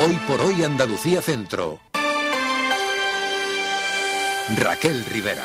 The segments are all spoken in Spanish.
Hoy por hoy Andalucía Centro. Raquel Rivera.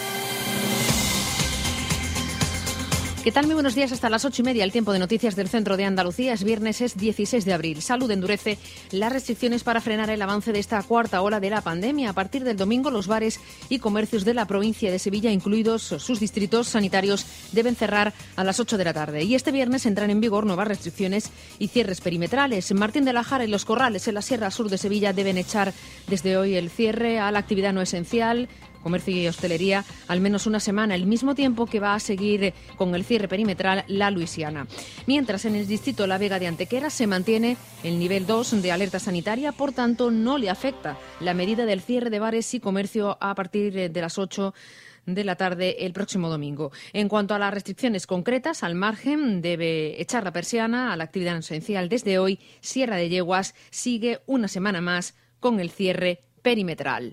¿Qué tal? Muy buenos días. Hasta las 8:30, el tiempo de noticias del centro de Andalucía. Es viernes, es 16 de abril. Salud endurece las restricciones para frenar el avance de esta cuarta ola de la pandemia. A partir del domingo, los bares y comercios de la provincia de Sevilla, incluidos sus distritos sanitarios, deben cerrar a las 8 de la tarde. Y este viernes entran en vigor nuevas restricciones y cierres perimetrales. En Martín de la Jara y Los Corrales, en la Sierra Sur de Sevilla, deben echar desde hoy el cierre a la actividad no esencial, comercio y hostelería, al menos una semana, al mismo tiempo que va a seguir con el cierre perimetral la Luisiana. Mientras, en el distrito La Vega de Antequera se mantiene el nivel 2 de alerta sanitaria, por tanto no le afecta la medida del cierre de bares y comercio a partir de las 8 de la tarde el próximo domingo. En cuanto a las restricciones concretas, al margen debe echar la persiana a la actividad esencial desde hoy. Sierra de Yeguas sigue una semana más con el cierre perimetral.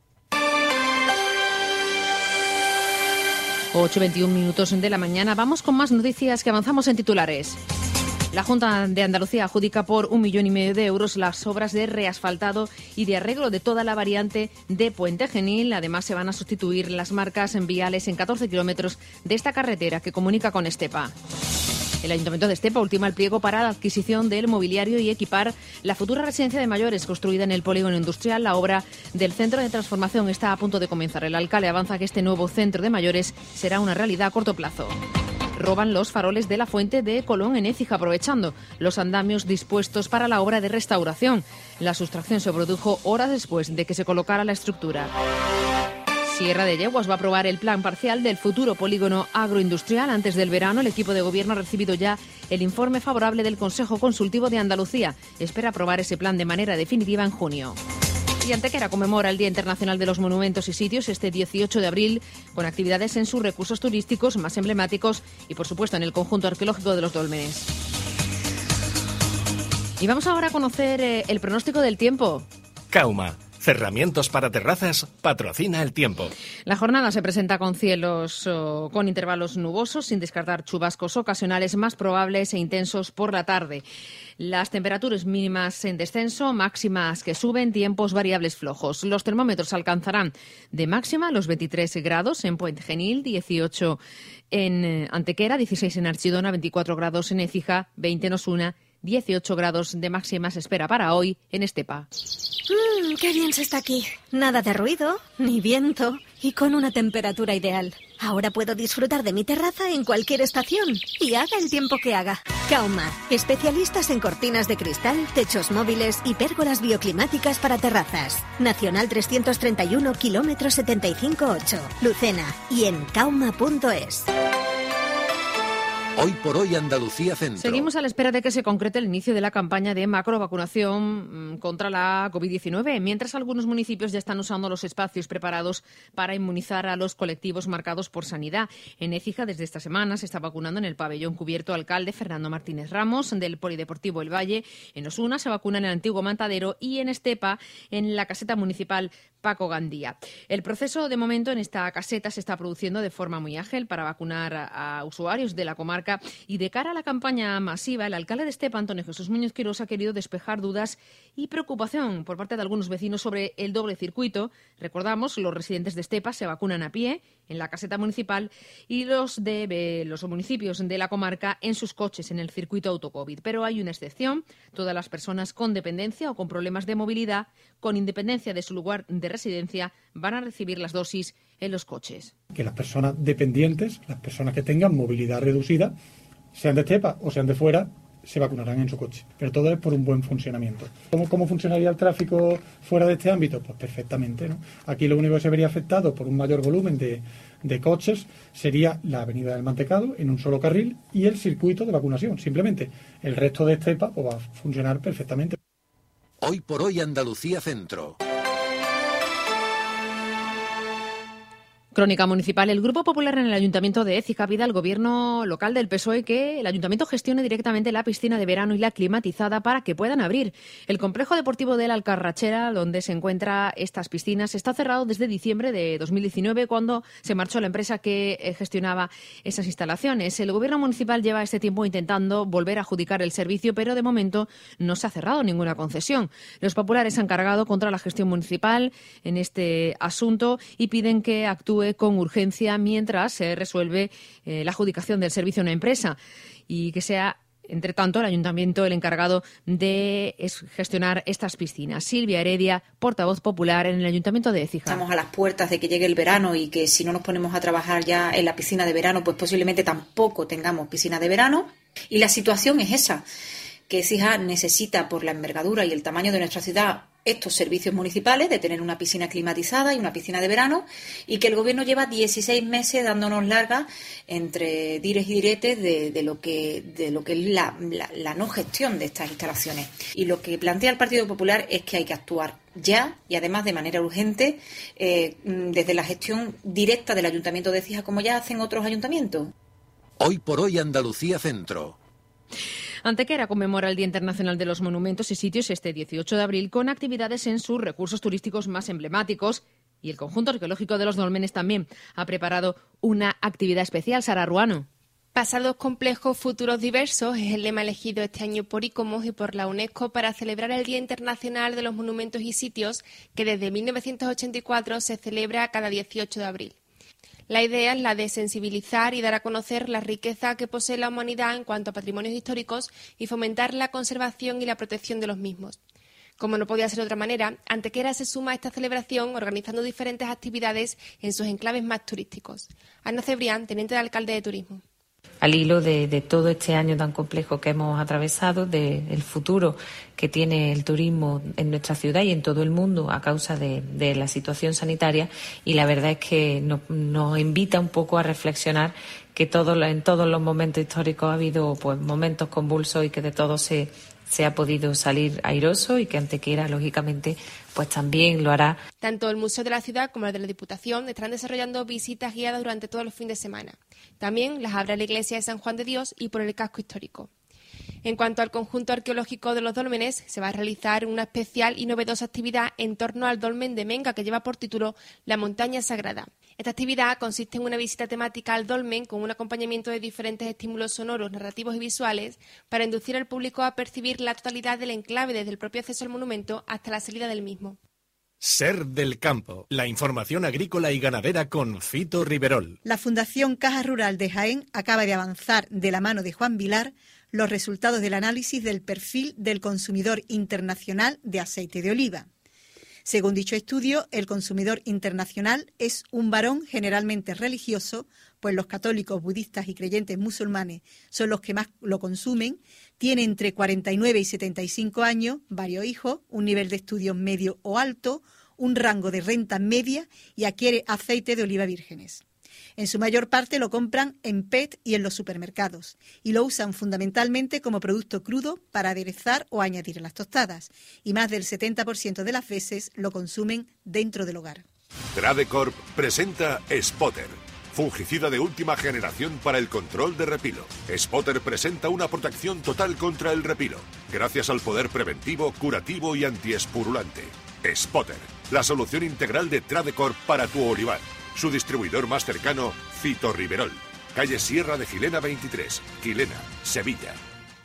8:21 minutos de la mañana. Vamos con más noticias que avanzamos en titulares. La Junta de Andalucía adjudica por 1,5 millones de euros las obras de reasfaltado y de arreglo de toda la variante de Puente Genil. Además, se van a sustituir las marcas viales en 14 kilómetros de esta carretera que comunica con Estepa. El Ayuntamiento de Estepa ultima el pliego para la adquisición del mobiliario y equipar la futura residencia de mayores construida en el polígono industrial. La obra del Centro de Transformación está a punto de comenzar. El alcalde avanza que este nuevo centro de mayores será una realidad a corto plazo. Roban los faroles de la fuente de Colón en Écija, aprovechando los andamios dispuestos para la obra de restauración. La sustracción se produjo horas después de que se colocara la estructura. Sierra de Yeguas va a aprobar el plan parcial del futuro polígono agroindustrial antes del verano. El equipo de gobierno ha recibido ya el informe favorable del Consejo Consultivo de Andalucía. Espera aprobar ese plan de manera definitiva en junio. Y Antequera conmemora el Día Internacional de los Monumentos y Sitios este 18 de abril con actividades en sus recursos turísticos más emblemáticos y, por supuesto, en el conjunto arqueológico de los Dólmenes. Y vamos ahora a conocer el pronóstico del tiempo. Cauma. Cerramientos para terrazas, patrocina el tiempo. La jornada se presenta con cielos con intervalos nubosos, sin descartar chubascos ocasionales más probables e intensos por la tarde. Las temperaturas mínimas en descenso, máximas que suben, tiempos variables flojos. Los termómetros alcanzarán de máxima los 23 grados en Puente Genil, 18 en Antequera, 16 en Archidona, 24 grados en Écija, 20 en Osuna, 18 grados de máxima se espera para hoy en Estepa. ¡Qué bien se está aquí! Nada de ruido, ni viento y con una temperatura ideal. Ahora puedo disfrutar de mi terraza en cualquier estación y haga el tiempo que haga. Cauma, especialistas en cortinas de cristal, techos móviles y pérgolas bioclimáticas para terrazas. Nacional 331, kilómetro 75,8. Lucena y en cauma.es. Hoy por hoy Andalucía Centro. Seguimos a la espera de que se concrete el inicio de la campaña de macrovacunación contra la COVID-19, mientras algunos municipios ya están usando los espacios preparados para inmunizar a los colectivos marcados por sanidad. En Écija, desde esta semana, se está vacunando en el pabellón cubierto alcalde Fernando Martínez Ramos, del Polideportivo El Valle. En Osuna se vacuna en el antiguo Matadero y en Estepa, en la caseta municipal Paco Gandía. El proceso, de momento, en esta caseta se está produciendo de forma muy ágil para vacunar a usuarios de la comarca. Y de cara a la campaña masiva, el alcalde de Estepa, Antonio Jesús Muñoz Quirós, ha querido despejar dudas y preocupación por parte de algunos vecinos sobre el doble circuito. Recordamos, los residentes de Estepa se vacunan a pie en la caseta municipal y los de los municipios de la comarca en sus coches en el circuito autocovid. Pero hay una excepción: todas las personas con dependencia o con problemas de movilidad, con independencia de su lugar de residencia, van a recibir las dosis en los coches. Que las personas dependientes, las personas que tengan movilidad reducida, sean de Estepa o sean de fuera, se vacunarán en su coche. Pero todo es por un buen funcionamiento. ¿Cómo funcionaría el tráfico fuera de este ámbito? Pues perfectamente, ¿no? Aquí lo único que se vería afectado por un mayor volumen de coches sería la avenida del Mantecado en un solo carril y el circuito de vacunación. Simplemente el resto de Estepa pues, va a funcionar perfectamente. Hoy por hoy Andalucía Centro. Crónica municipal. El Grupo Popular en el Ayuntamiento de Écija pide al Gobierno local del PSOE que el Ayuntamiento gestione directamente la piscina de verano y la climatizada para que puedan abrir. El complejo deportivo de la Alcarrachera, donde se encuentran estas piscinas, está cerrado desde diciembre de 2019, cuando se marchó la empresa que gestionaba esas instalaciones. El Gobierno municipal lleva este tiempo intentando volver a adjudicar el servicio, pero de momento no se ha cerrado ninguna concesión. Los populares han cargado contra la gestión municipal en este asunto y piden que actúe con urgencia mientras se resuelve la adjudicación del servicio a una empresa y que sea, entre tanto, el ayuntamiento el encargado de gestionar estas piscinas. Silvia Heredia, portavoz popular en el Ayuntamiento de Écija. Estamos a las puertas de que llegue el verano y que si no nos ponemos a trabajar ya en la piscina de verano, pues posiblemente tampoco tengamos piscina de verano. Y la situación es esa, que Écija necesita, por la envergadura y el tamaño de nuestra ciudad, estos servicios municipales de tener una piscina climatizada y una piscina de verano, y que el Gobierno lleva 16 meses dándonos largas entre dires y diretes de lo que es la no gestión de estas instalaciones. Y lo que plantea el Partido Popular es que hay que actuar ya y además de manera urgente desde la gestión directa del Ayuntamiento de Écija, como ya hacen otros ayuntamientos. Hoy por hoy Andalucía Centro. Antequera conmemora el Día Internacional de los Monumentos y Sitios este 18 de abril con actividades en sus recursos turísticos más emblemáticos, y el conjunto arqueológico de los Dólmenes también ha preparado una actividad especial. Sara Ruano. Pasados complejos, futuros diversos es el lema elegido este año por ICOMOS y por la UNESCO para celebrar el Día Internacional de los Monumentos y Sitios, que desde 1984 se celebra cada 18 de abril. La idea es la de sensibilizar y dar a conocer la riqueza que posee la humanidad en cuanto a patrimonios históricos y fomentar la conservación y la protección de los mismos. Como no podía ser de otra manera, Antequera se suma a esta celebración organizando diferentes actividades en sus enclaves más turísticos. Ana Cebrián, teniente de alcalde de Turismo. Al hilo de todo este año tan complejo que hemos atravesado, del futuro que tiene el turismo en nuestra ciudad y en todo el mundo a causa de la situación sanitaria, y la verdad es que nos invita un poco a reflexionar que en todos los momentos históricos ha habido pues momentos convulsos y que de todo se ha podido salir airoso, y que Antequera, lógicamente, pues también lo hará. Tanto el Museo de la Ciudad como el de la Diputación estarán desarrollando visitas guiadas durante todos los fines de semana. También las habrá en la iglesia de San Juan de Dios y por el casco histórico. En cuanto al conjunto arqueológico de los Dólmenes, se va a realizar una especial y novedosa actividad en torno al Dolmen de Menga, que lleva por título La Montaña Sagrada. Esta actividad consiste en una visita temática al dolmen con un acompañamiento de diferentes estímulos sonoros, narrativos y visuales para inducir al público a percibir la totalidad del enclave desde el propio acceso al monumento hasta la salida del mismo. Ser del Campo, la información agrícola y ganadera con Fito Riverol. La Fundación Caja Rural de Jaén acaba de avanzar, de la mano de Juan Vilar, los resultados del análisis del perfil del consumidor internacional de aceite de oliva. Según dicho estudio, el consumidor internacional es un varón generalmente religioso, pues los católicos, budistas y creyentes musulmanes son los que más lo consumen, tiene entre 49 y 75 años, varios hijos, un nivel de estudios medio o alto, un rango de renta media y adquiere aceite de oliva vírgenes. En su mayor parte lo compran en PET y en los supermercados y lo usan fundamentalmente como producto crudo para aderezar o añadir en las tostadas, y más del 70% de las veces lo consumen dentro del hogar. Tradecorp presenta Spotter, fungicida de última generación para el control de repilo. Spotter presenta una protección total contra el repilo, gracias al poder preventivo, curativo y antiespurulante. Spotter, la solución integral de Tradecorp para tu olivar. Su distribuidor más cercano, Fito Riverol, calle Sierra de Gilena 23, Gilena, Sevilla.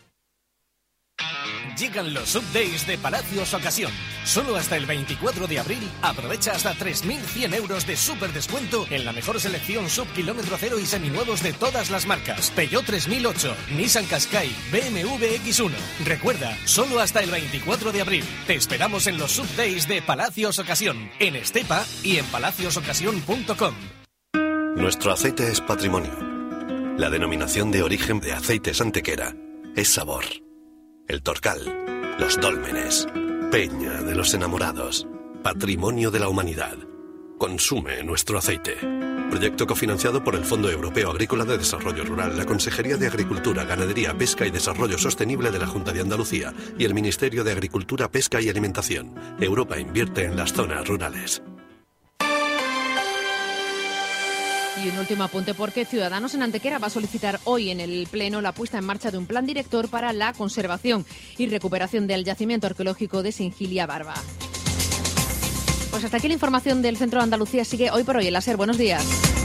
Llegan los Sub-Days de Palacios Ocasión. Solo hasta el 24 de abril aprovecha hasta 3.100 euros de súper descuento en la mejor selección sub kilómetro cero y seminuevos de todas las marcas. Peugeot 3008, Nissan Qashqai, BMW X1. Recuerda, solo hasta el 24 de abril. Te esperamos en los Sub-Days de Palacios Ocasión, en Estepa y en palaciosocasión.com. Nuestro aceite es patrimonio. La denominación de origen de Aceites Antequera es sabor. El Torcal, los Dólmenes, Peña de los Enamorados, patrimonio de la humanidad. Consume nuestro aceite. Proyecto cofinanciado por el Fondo Europeo Agrícola de Desarrollo Rural, la Consejería de Agricultura, Ganadería, Pesca y Desarrollo Sostenible de la Junta de Andalucía y el Ministerio de Agricultura, Pesca y Alimentación. Europa invierte en las zonas rurales. Y un último apunte porque Ciudadanos en Antequera va a solicitar hoy en el Pleno la puesta en marcha de un plan director para la conservación y recuperación del yacimiento arqueológico de Singilia Barba. Pues hasta aquí la información del Centro de Andalucía. Sigue Hoy por Hoy en la SER. Buenos días.